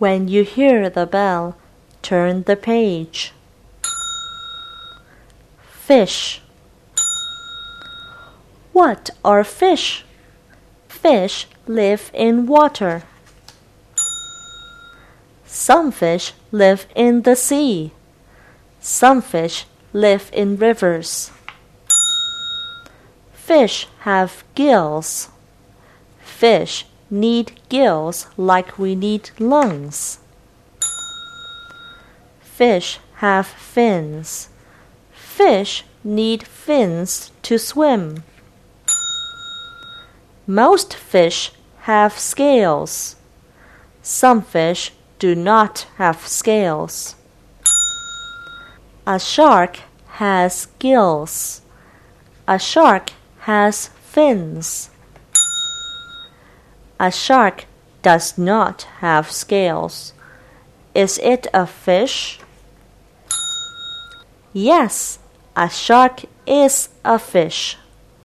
When you hear the bell, turn the page. Fish. What are fish? Fish live in water. Some fish live in the sea. Some fish live in rivers. Fish have gills. Fish need gills like we need lungs. Fish have fins. Fish need fins to swim. Most fish have scales. Some fish do not have scales. A shark has gills. A shark has fins. A shark does not have scales. Is it a fish? Yes, a shark is a fish.